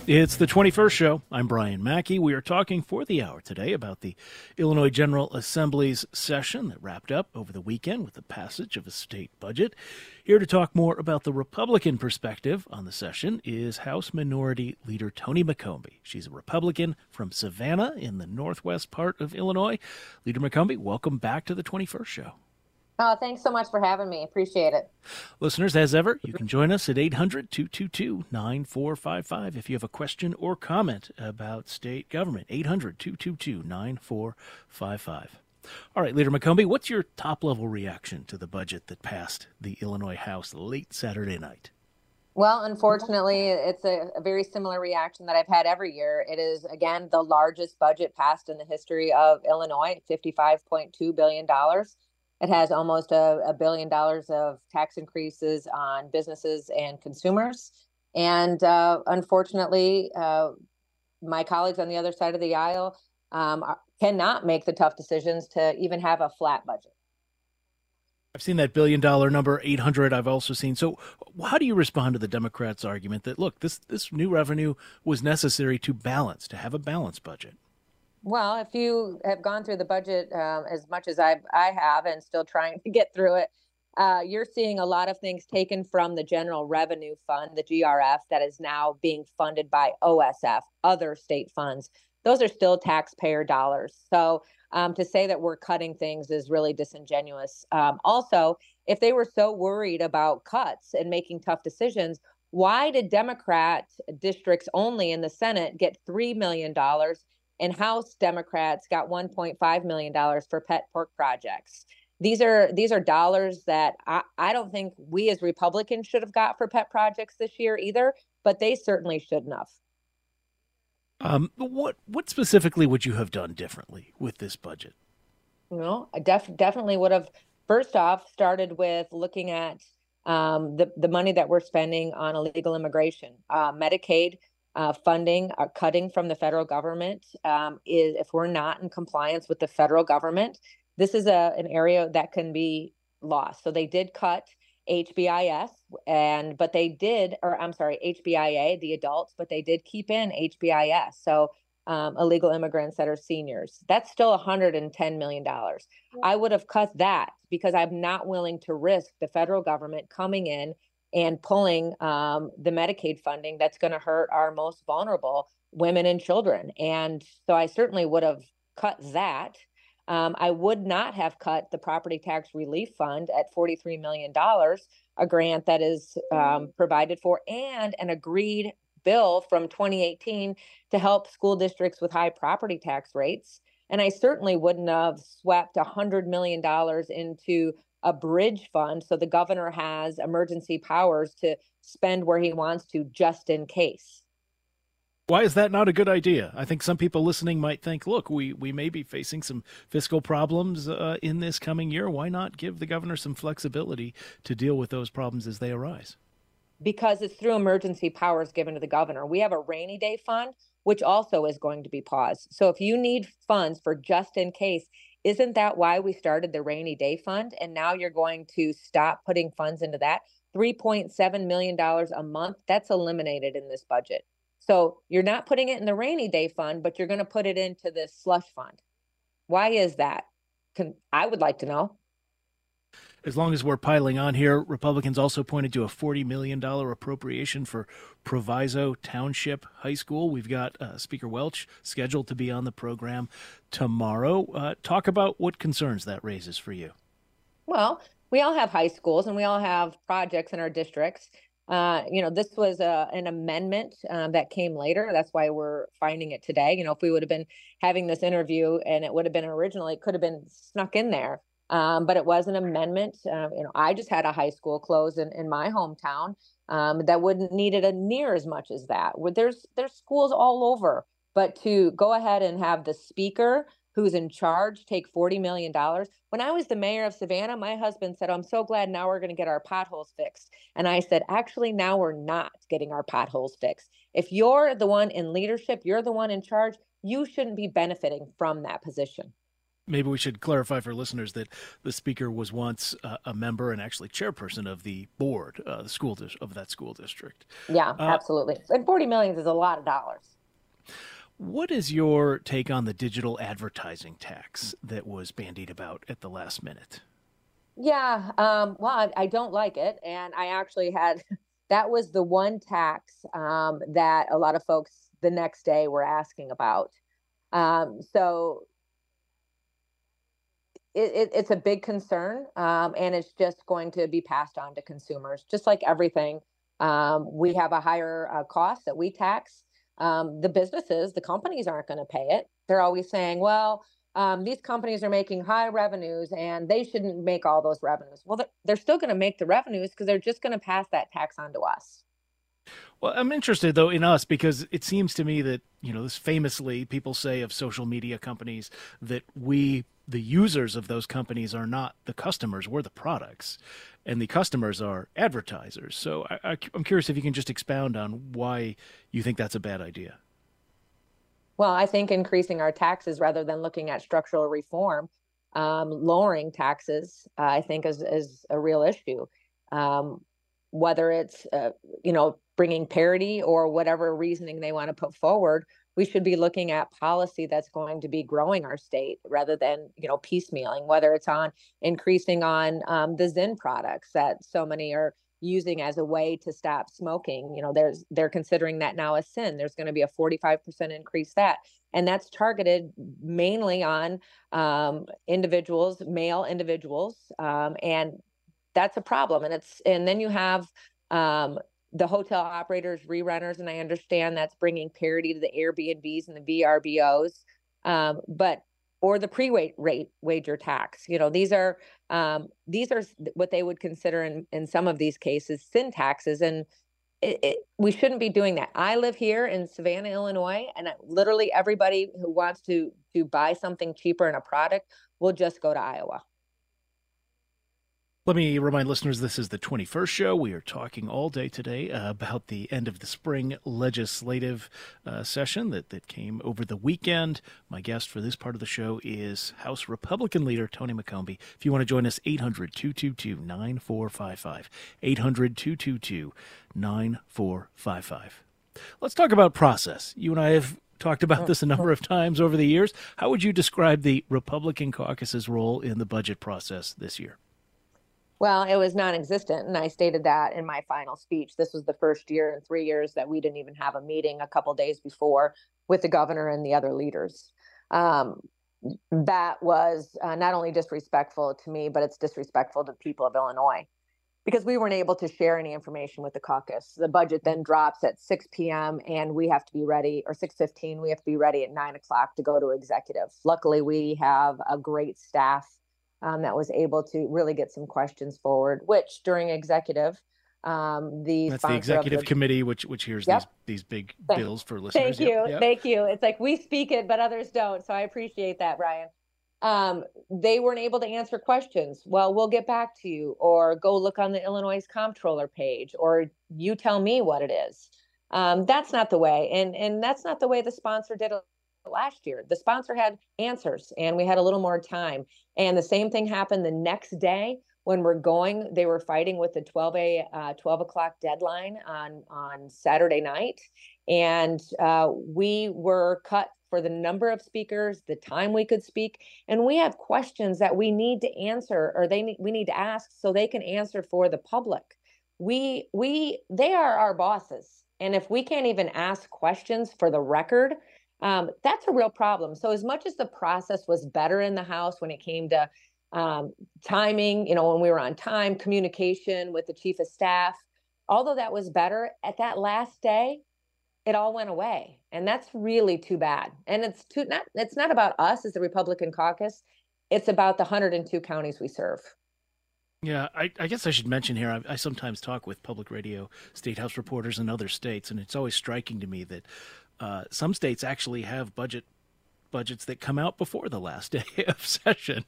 It's the 21st show. I'm Brian Mackey. We are talking for the hour today about the Illinois General Assembly's session that wrapped up over the weekend with the passage of a state budget. Here to talk more about the Republican perspective on the session is House Minority Leader Toni McCombie. She's a Republican from Savannah in the northwest part of Illinois. Leader McCombie, welcome back to the 21st show. Oh, thanks so much for having me. Appreciate it. Listeners, as ever, you can join us at 800-222-9455 if you have a question or comment about state government. 800-222-9455. All right, Leader McCombie, what's your top-level reaction to the budget that passed the Illinois House late Saturday night? Well, unfortunately, it's a very similar reaction that I've had every year. It is, again, the largest budget passed in the history of Illinois, $55.2 billion. It has almost $1 billion of tax increases on businesses and consumers. And unfortunately, my colleagues on the other side of the aisle cannot make the tough decisions to even have a flat budget. I've seen that $1 billion number, 800 I've also seen. So how do you respond to the Democrats' argument that, look, this new revenue was necessary to have a balanced budget? Well, if you have gone through the budget as much as I have and still trying to get through it, you're seeing a lot of things taken from the General Revenue Fund, the GRF, that is now being funded by OSF, other state funds. Those are still taxpayer dollars. So to say that we're cutting things is really disingenuous. Also, if they were so worried about cuts and making tough decisions, why did Democrat districts only in the Senate get $3 million? And House Democrats got $1.5 million for pet pork projects. These are dollars that I don't think we as Republicans should have got for pet projects this year either, but they certainly shouldn't have. What specifically would you have done differently with this budget? Well, I definitely would have, first off, started with looking at the money that we're spending on illegal immigration. Medicaid funding, cutting from the federal government is, if we're not in compliance with the federal government, this is an area that can be lost. So they did cut HBIS HBIA, the adults, but they did keep in HBIS. So illegal immigrants that are seniors, that's still $110 million. I would have cut that because I'm not willing to risk the federal government coming in and pulling the Medicaid funding that's going to hurt our most vulnerable women and children. And so I certainly would have cut that. I would not have cut the Property Tax Relief Fund at $43 million, a grant that is provided for, and an agreed bill from 2018 to help school districts with high property tax rates. And I certainly wouldn't have swept $100 million into a bridge fund so the governor has emergency powers to spend where he wants to just in case. Why is that not a good idea? I think some people listening might think, look, we may be facing some fiscal problems in this coming year. Why not give the governor some flexibility to deal with those problems as they arise? Because it's through emergency powers given to the governor. We have a rainy day fund, which also is going to be paused. So if you need funds for just in case, isn't that why we started the rainy day fund? And now you're going to stop putting funds into that? $3.7 million a month, that's eliminated in this budget. So you're not putting it in the rainy day fund, but you're going to put it into this slush fund. Why is that? I would like to know. As long as we're piling on here, Republicans also pointed to a $40 million appropriation for Proviso Township High School. We've got Speaker Welch scheduled to be on the program tomorrow. Talk about what concerns that raises for you. Well, we all have high schools and we all have projects in our districts. This was an amendment that came later. That's why we're finding it today. If we would have been having this interview and it would have been originally, it could have been snuck in there. But it was an amendment. I just had a high school close in my hometown that wouldn't need it near as much as that. There's schools all over, but to go ahead and have the speaker who's in charge take $40 million. When I was the mayor of Savannah, my husband said, I'm so glad now we're going to get our potholes fixed. And I said, actually, now we're not getting our potholes fixed. If you're the one in leadership, you're the one in charge, you shouldn't be benefiting from that position. Maybe we should clarify for listeners that the speaker was once a member and actually chairperson of the board, the of that school district. Yeah, Uh, absolutely. And 40 million is a lot of dollars. what is your take on the digital advertising tax that was bandied about at the last minute? Yeah, well, I don't like it. And I actually had, that was the one tax that a lot of folks the next day were asking about. So it's a big concern, and it's just going to be passed on to consumers, just like everything. We have a higher cost that we tax. The businesses, the companies aren't going to pay it. They're always saying, well, these companies are making high revenues and they shouldn't make all those revenues. Well, they're still going to make the revenues because they're just going to pass that tax on to us. Well, I'm interested though in us because it seems to me that, this famously people say of social media companies that we, the users of those companies, are not the customers, we're the products, and the customers are advertisers. So I'm curious if you can just expound on why you think that's a bad idea. Well, I think increasing our taxes rather than looking at structural reform, lowering taxes, I think is a real issue. Um, Whether it's, bringing parity or whatever reasoning they want to put forward, we should be looking at policy that's going to be growing our state rather than, piecemealing, whether it's on increasing on the Zyn products that so many are using as a way to stop smoking. They're considering that now a sin. There's going to be a 45% increase that. And that's targeted mainly on individuals, male individuals. And that's a problem. And then you have the hotel operators, re-renters, and I understand that's bringing parity to the Airbnbs and the VRBOs, or the wager tax. These are what they would consider in some of these cases sin taxes, and we shouldn't be doing that. I live here in Savannah, Illinois, and literally everybody who wants to buy something cheaper in a product will just go to Iowa. Let me remind listeners this is the 21st show. We are talking all day today about the end of the spring legislative session that came over the weekend. My guest for this part of the show is House Republican leader Tony McCombie. If you want to join us, 800-222-9455. 800-222-9455. Let's talk about process. You and I have talked about this a number of times over the years. How would you describe the Republican caucus's role in the budget process this year? Well, it was non-existent, and I stated that in my final speech. This was the first year in 3 years that we didn't even have a meeting a couple days before with the governor and the other leaders. That was not only disrespectful to me, but it's disrespectful to the people of Illinois because we weren't able to share any information with the caucus. The budget then drops at 6 p.m. and we have to be ready, or 6:15, we have to be ready at 9 o'clock to go to executive. Luckily, we have a great staff that was able to really get some questions forward, which during executive, that's the executive committee, which hears these big bills for listeners. Thank you. Yep. Thank you. It's like we speak it, but others don't. So I appreciate that, Brian. They weren't able to answer questions. Well, we'll get back to you, or go look on the Illinois Comptroller page, or you tell me what it is. That's not the way. And that's not the way the sponsor did it last year. The sponsor had answers and we had a little more time. And the same thing happened the next day when they were fighting with the 12 o'clock deadline on Saturday night. And we were cut for the number of speakers, the time we could speak. And we have questions that we need to answer, or we need to ask so they can answer for the public. They are our bosses. And if we can't even ask questions for the record, that's a real problem. So as much as the process was better in the House when it came to timing, when we were on time, communication with the chief of staff, although that was better, at that last day, it all went away. And that's really too bad. And it's not about us as the Republican caucus. It's about the 102 counties we serve. Yeah, I guess I should mention here, I sometimes talk with public radio state house reporters in other states, and it's always striking to me that some states actually have budgets that come out before the last day of session.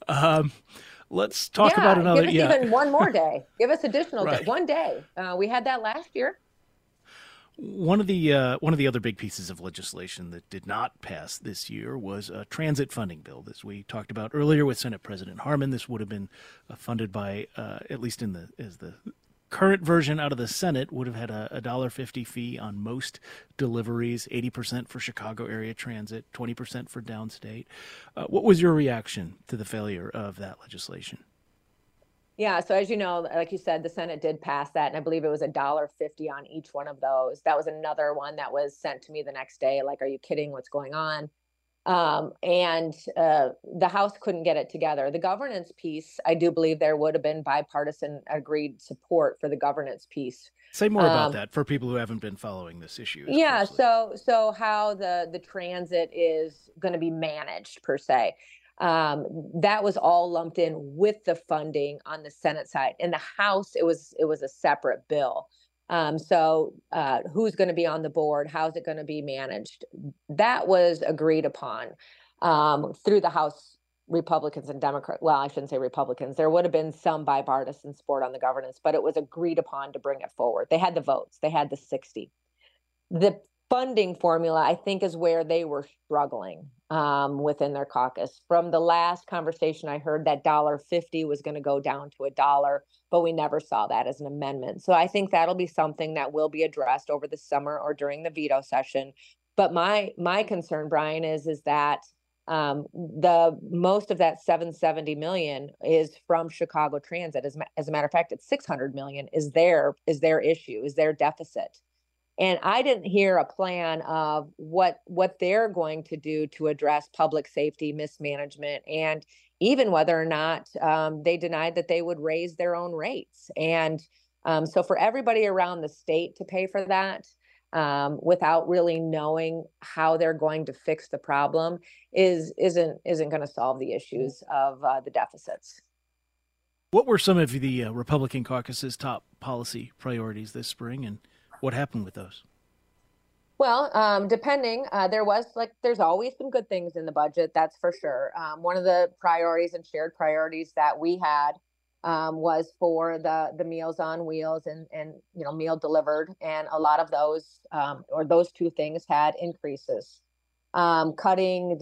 Let's talk about another. Give us even one more day. Give us additional day. One day. We had that last year. One of the other big pieces of legislation that did not pass this year was a transit funding bill. As we talked about earlier with Senate President Harman, this would have been funded by at least as the current version out of the Senate would have had a $1.50 fee on most deliveries, 80% for Chicago area transit, 20% for downstate. What was your reaction to the failure of that legislation? Yeah, so as you know, like you said, the Senate did pass that, and I believe it was $1.50 on each one of those. That was another one that was sent to me the next day. Like, are you kidding? What's going on? And the House couldn't get it together. The governance piece, I do believe there would have been bipartisan agreed support for the governance piece. Say more about that for people who haven't been following this issue as Yeah, closely. so how the transit is going to be managed per se. That was all lumped in with the funding on the Senate side. In the House, it was a separate bill. Who's going to be on the board? How's it going to be managed? That was agreed upon through the House Republicans and Democrats. Well, I shouldn't say Republicans. There would have been some bipartisan support on the governance, but it was agreed upon to bring it forward. They had the votes. They had the 60. The funding formula, I think, is where they were struggling within their caucus. From the last conversation I heard, that $1.50 was going to go down to $1, but we never saw that as an amendment. So I think that'll be something that will be addressed over the summer or during the veto session. But my concern, Brian, is that the most of that 770 million is from Chicago Transit. As a matter of fact, it's 600 million is their issue, is their deficit. And I didn't hear a plan of what they're going to do to address public safety mismanagement, and even whether or not they denied that they would raise their own rates. And so for everybody around the state to pay for that without really knowing how they're going to fix the problem isn't going to solve the issues of the deficits. What were some of the Republican caucus's top policy priorities this spring, and what happened with those? Well, there's always been good things in the budget, that's for sure. One of the priorities and shared priorities that we had was for the Meals on Wheels and meal delivered, and a lot of those or those two things had increases. Cutting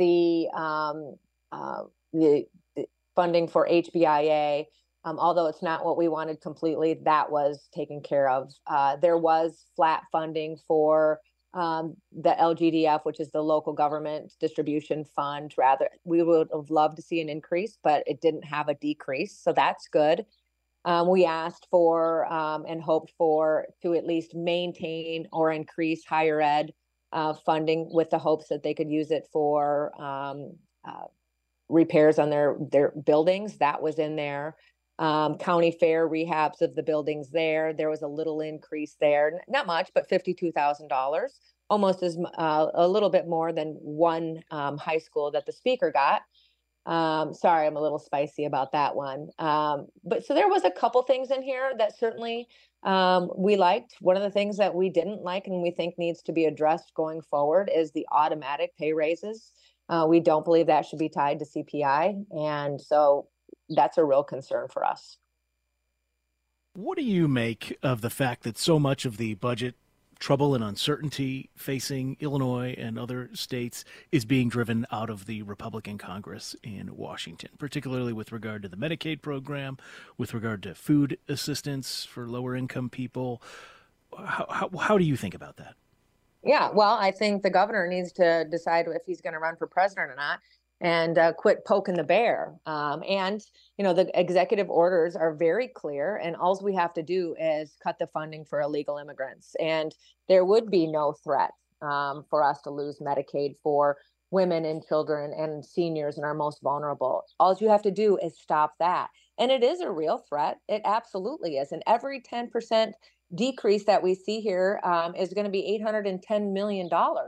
the funding for HBIA. Although it's not what we wanted completely, that was taken care of. There was flat funding for the LGDF, which is the local government distribution fund. Rather, we would have loved to see an increase, but it didn't have a decrease. So that's good. We asked for and hoped for to at least maintain or increase higher ed funding with the hopes that they could use it for repairs on their buildings. That was in there. County fair rehabs of the buildings there was a little increase there, not much, but $52,000, almost as a little bit more than one high school that the speaker got. Sorry, I'm a little spicy about that one. But so there was a couple things in here that certainly we liked. One of the things that we didn't like and we think needs to be addressed going forward is the automatic pay raises. We don't believe that should be tied to CPI, and so that's a real concern for us. What do you make of the fact that so much of the budget trouble and uncertainty facing Illinois and other states is being driven out of the Republican Congress in Washington, particularly with regard to the Medicaid program, with regard to food assistance for lower income people? How do you think about that? Yeah, well, I think the governor needs to decide if he's going to run for president or not, and quit poking the bear. The executive orders are very clear, and all we have to do is cut the funding for illegal immigrants. And there would be no threat for us to lose Medicaid for women and children and seniors and our most vulnerable. All you have to do is stop that. And it is a real threat. It absolutely is. And every 10% decrease that we see here is going to be $810 million.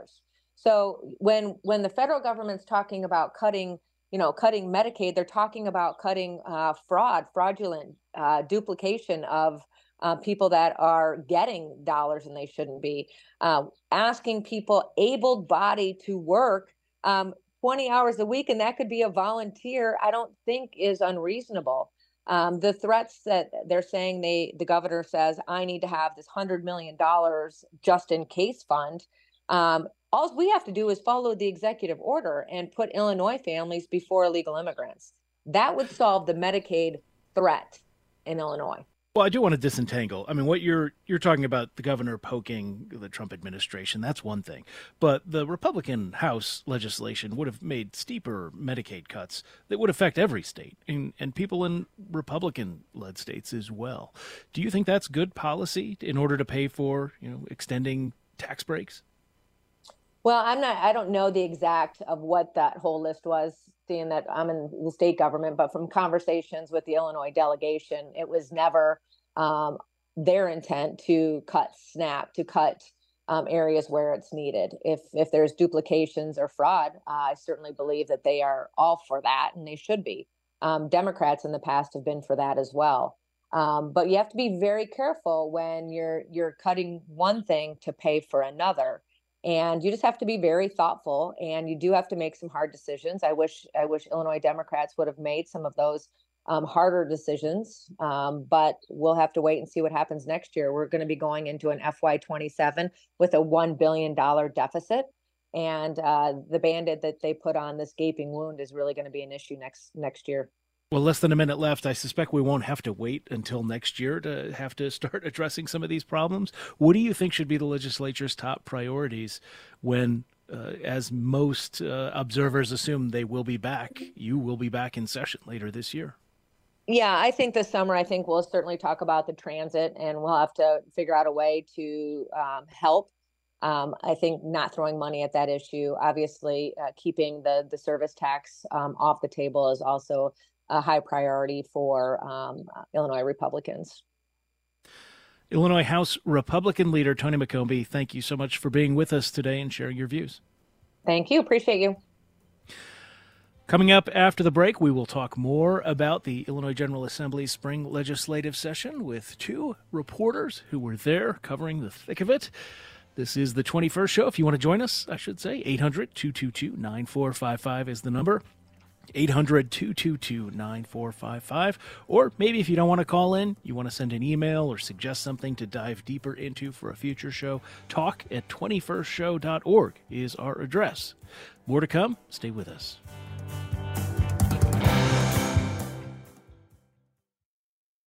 So when the federal government's talking about cutting Medicaid, they're talking about cutting fraudulent duplication of people that are getting dollars and they shouldn't be, asking people able-bodied to work 20 hours a week, and that could be a volunteer, I don't think is unreasonable. The threats that they're saying, the governor says, I need to have this $100 million just in case fund. All we have to do is follow the executive order and put Illinois families before illegal immigrants. That would solve the Medicaid threat in Illinois. Well, I do want to disentangle. I mean, what you're talking about, the governor poking the Trump administration, that's one thing. But the Republican House legislation would have made steeper Medicaid cuts that would affect every state and people in Republican-led states as well. Do you think that's good policy in order to pay for, extending tax breaks? Well, I don't know the exact of what that whole list was, seeing that I'm in the state government, but from conversations with the Illinois delegation, it was never their intent to cut SNAP, to cut areas where it's needed. If there's duplications or fraud, I certainly believe that they are all for that, and they should be. Democrats in the past have been for that as well. But you have to be very careful when you're cutting one thing to pay for another. And you just have to be very thoughtful, and you do have to make some hard decisions. I wish Illinois Democrats would have made some of those harder decisions, but we'll have to wait and see what happens next year. We're going to be going into an FY27 with a $1 billion deficit, and the Band-Aid that they put on this gaping wound is really going to be an issue next year. Well, less than a minute left. I suspect we won't have to wait until next year to have to start addressing some of these problems. What do you think should be the legislature's top priorities when, as most observers assume, they will be back? You will be back in session later this year. Yeah, I think this summer, we'll certainly talk about the transit, and we'll have to figure out a way to help. I think not throwing money at that issue, obviously keeping the service tax off the table is also a high priority for Illinois Republicans. Illinois House Republican leader Tony McCombie, thank you so much for being with us today and sharing your views. Thank you. Appreciate you. Coming up after the break, we will talk more about the Illinois General Assembly's spring legislative session with two reporters who were there covering the thick of it. This is the 21st show. If you want to join us, I should say, 800-222-9455 is the number. 800-222-9455. Or maybe if you don't want to call in, you want to send an email or suggest something to dive deeper into for a future show, talk@21stshow.org is our address. More to come. Stay with us.